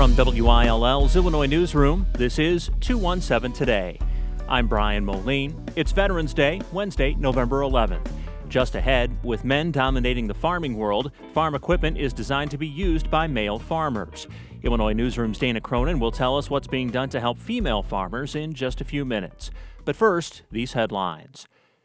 From WILL's Illinois Newsroom, this is 217 Today. I'm Brian Moline. It's Veterans Day, Wednesday, November 11th. Just ahead, with men dominating the farming world, farm equipment is designed to be used by male farmers. Illinois Newsroom's Dana Cronin will tell us what's being done to help female farmers in just a few minutes. But first, these headlines.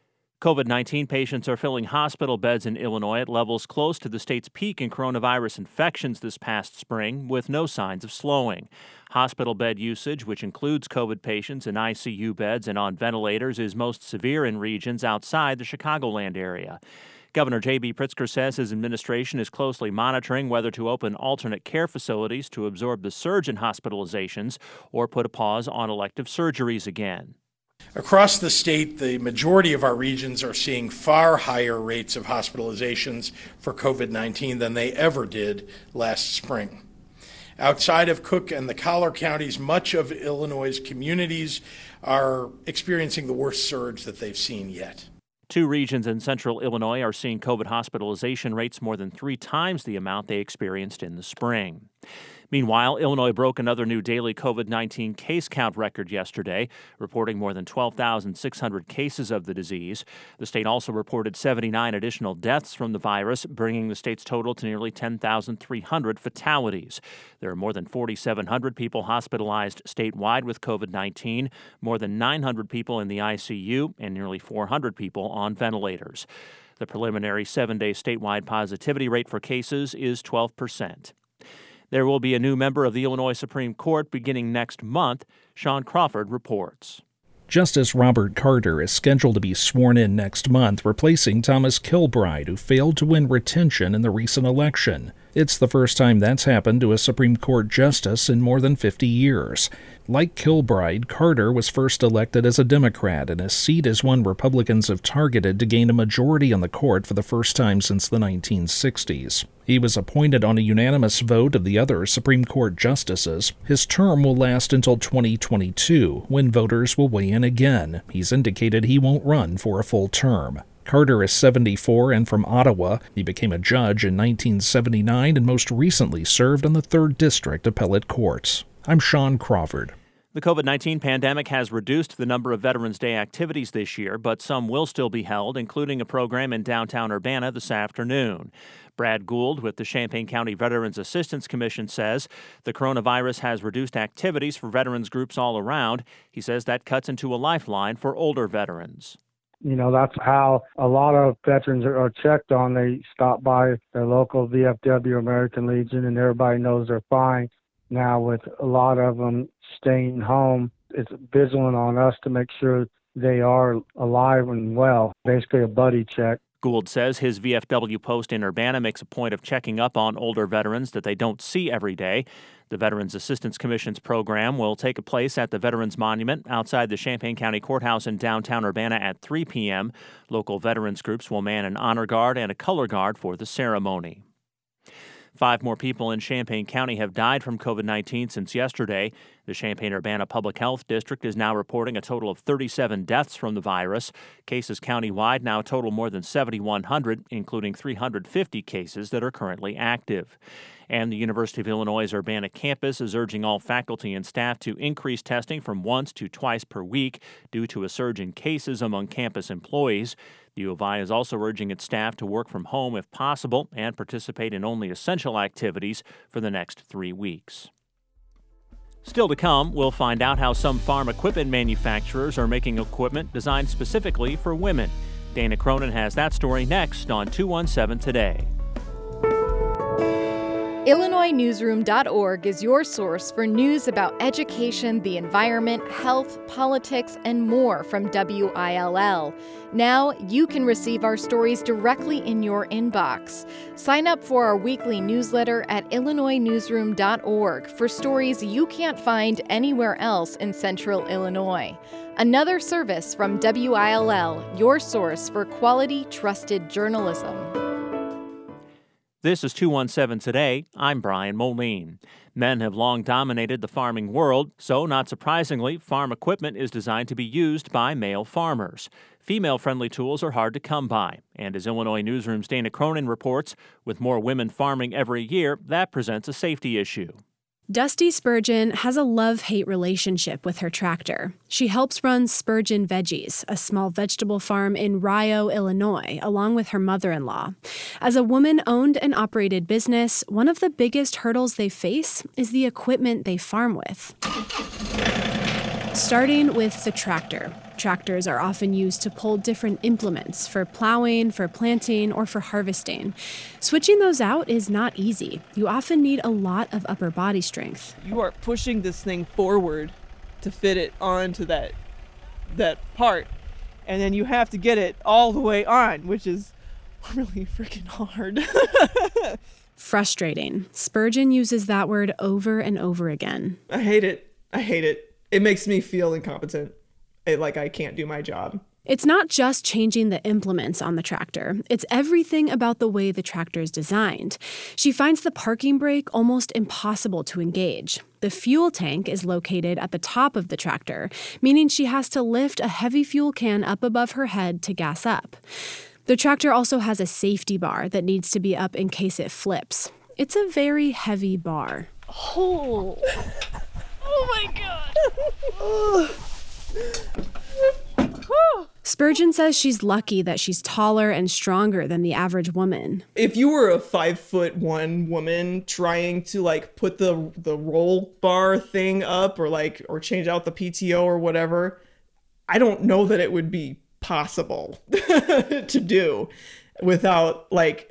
COVID-19 patients are filling hospital beds in Illinois at levels close to the state's peak in coronavirus infections this past spring, with no signs of slowing. Hospital bed usage, which includes COVID patients in ICU beds and on ventilators, is most severe in regions outside the Chicagoland area. Governor J.B. Pritzker says his administration is closely monitoring whether to open alternate care facilities to absorb the surge in hospitalizations or put a pause on elective surgeries again. Across the state, the majority of our regions are seeing far higher rates of hospitalizations for COVID-19 than they ever did last spring. Outside of Cook and the Collar counties, much of Illinois' communities are experiencing the worst surge that they've seen yet. Two regions in central Illinois are seeing COVID hospitalization rates more than 3 times the amount they experienced in the spring. Meanwhile, Illinois broke another new daily COVID-19 case count record yesterday, reporting more than 12,600 cases of the disease. The state also reported 79 additional deaths from the virus, bringing the state's total to nearly 10,300 fatalities. There are more than 4,700 people hospitalized statewide with COVID-19, more than 900 people in the ICU, and nearly 400 people on ventilators. The preliminary 7-day statewide positivity rate for cases is 12%. There will be a new member of the Illinois Supreme Court beginning next month. Sean Crawford reports. Justice Robert Carter is scheduled to be sworn in next month, replacing Thomas Kilbride, who failed to win retention in the recent election. It's the first time that's happened to a Supreme Court justice in more than 50 years. Like Kilbride, Carter was first elected as a Democrat, and his seat is one Republicans have targeted to gain a majority on the court for the first time since the 1960s. He was appointed on a unanimous vote of the other Supreme Court justices. His term will last until 2022, when voters will weigh in again. He's indicated he won't run for a full term. Carter is 74 and from Ottawa. He became a judge in 1979 and most recently served on the 3rd District Appellate Courts. I'm Sean Crawford. The COVID-19 pandemic has reduced the number of Veterans Day activities this year, but some will still be held, including a program in downtown Urbana this afternoon. Brad Gould with the Champaign County Veterans Assistance Commission says the coronavirus has reduced activities for veterans groups all around. He says that cuts into a lifeline for older veterans. You know, that's how a lot of veterans are checked on. They stop by their local VFW American Legion, and everybody knows they're fine. Now, with a lot of them staying home, it's vigilant on us to make sure they are alive and well, basically a buddy check. Gould says his VFW post in Urbana makes a point of checking up on older veterans that they don't see every day. The Veterans Assistance Commission's program will take place at the Veterans Monument outside the Champaign County Courthouse in downtown Urbana at 3 p.m. Local veterans groups will man an honor guard and a color guard for the ceremony. 5 more people in Champaign County have died from COVID-19 since yesterday. The Champaign-Urbana Public Health District is now reporting a total of 37 deaths from the virus. Cases countywide now total more than 7,100, including 350 cases that are currently active. And the University of Illinois' Urbana campus is urging all faculty and staff to increase testing from once to twice per week due to a surge in cases among campus employees. The U of I is also urging its staff to work from home if possible and participate in only essential activities for the next 3 weeks. Still to come, we'll find out how some farm equipment manufacturers are making equipment designed specifically for women. Dana Cronin has that story next on 217 Today. IllinoisNewsroom.org is your source for news about education, the environment, health, politics, and more from WILL. Now you can receive our stories directly in your inbox. Sign up for our weekly newsletter at IllinoisNewsroom.org for stories you can't find anywhere else in Central Illinois. Another service from WILL, your source for quality, trusted journalism. This is 217 Today. I'm Brian Moline. Men have long dominated the farming world, so not surprisingly, farm equipment is designed to be used by male farmers. Female-friendly tools are hard to come by, and as Illinois Newsroom's Dana Cronin reports, with more women farming every year, that presents a safety issue. Dusty Spurgeon has a love-hate relationship with her tractor. She helps run Spurgeon Veggies, a small vegetable farm in Rio, Illinois, along with her mother-in-law. As a woman-owned and operated business, one of the biggest hurdles they face is the equipment they farm with. Starting with the tractor. Tractors are often used to pull different implements for plowing, for planting, or for harvesting. Switching those out is not easy. You often need a lot of upper body strength. You are pushing this thing forward to fit it onto that part, and then you have to get it all the way on, which is really freaking hard. Frustrating. Spurgeon uses that word over and over again. I hate it. It makes me feel incompetent. Like I can't do my job. It's not just changing the implements on the tractor. It's everything about the way the tractor is designed. She finds the parking brake almost impossible to engage. The fuel tank is located at the top of the tractor, meaning she has to lift a heavy fuel can up above her head to gas up. The tractor also has a safety bar that needs to be up in case it flips. It's a very heavy bar. Oh my God. Spurgeon says she's lucky that she's taller and stronger than the average woman. If you were a 5'1" woman trying to put the roll bar thing up or change out the PTO or whatever, I don't know that it would be possible to do without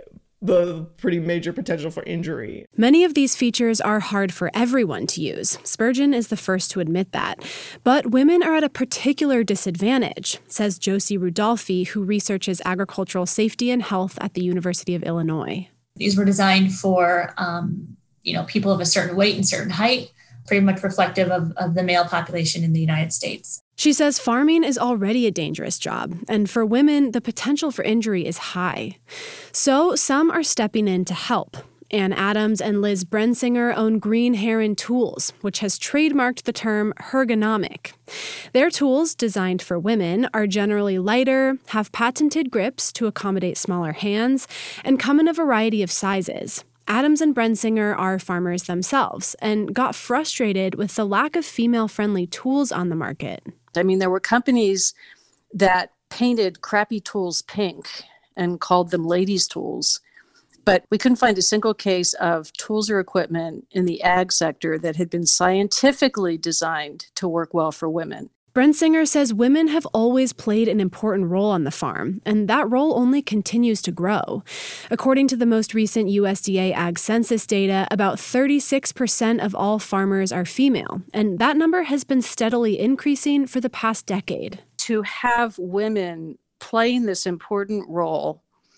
the pretty major potential for injury. Many of these features are hard for everyone to use. Spurgeon is the first to admit that. But women are at a particular disadvantage, says Josie Rudolphi, who researches agricultural safety and health at the University of Illinois. These were designed for, people of a certain weight and certain height, pretty much reflective of the male population in the United States. She says farming is already a dangerous job, and for women, the potential for injury is high. So some are stepping in to help. Ann Adams and Liz Brensinger own Green Heron Tools, which has trademarked the term ergonomic. Their tools, designed for women, are generally lighter, have patented grips to accommodate smaller hands, and come in a variety of sizes. Adams and Brensinger are farmers themselves and got frustrated with the lack of female-friendly tools on the market. I mean, there were companies that painted crappy tools pink and called them ladies' tools, but we couldn't find a single case of tools or equipment in the ag sector that had been scientifically designed to work well for women. Brensinger says women have always played an important role on the farm, and that role only continues to grow. According to the most recent USDA Ag Census data, about 36% of all farmers are female, and that number has been steadily increasing for the past decade. To have women playing this important role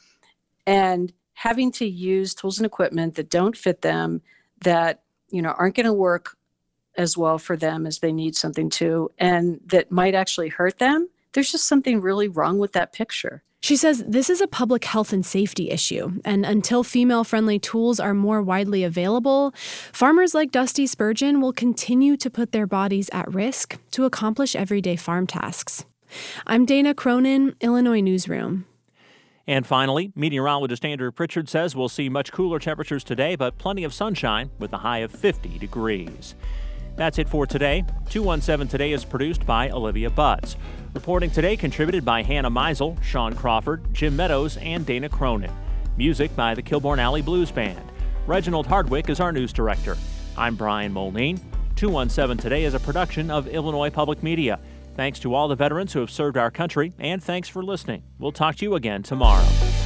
and having to use tools and equipment that don't fit them, that aren't going to work as well for them as they need something to, and that might actually hurt them, there's just something really wrong with that picture. She says this is a public health and safety issue, and until female-friendly tools are more widely available, farmers like Dusty Spurgeon will continue to put their bodies at risk to accomplish everyday farm tasks. I'm Dana Cronin, Illinois Newsroom. And finally, meteorologist Andrew Pritchard says we'll see much cooler temperatures today, but plenty of sunshine with a high of 50 degrees. That's it for today. 217 Today is produced by Olivia Butts. Reporting today contributed by Hannah Meisel, Sean Crawford, Jim Meadows, and Dana Cronin. Music by the Kilbourne Alley Blues Band. Reginald Hardwick is our news director. I'm Brian Mulneen. 217 Today is a production of Illinois Public Media. Thanks to all the veterans who have served our country, and thanks for listening. We'll talk to you again tomorrow.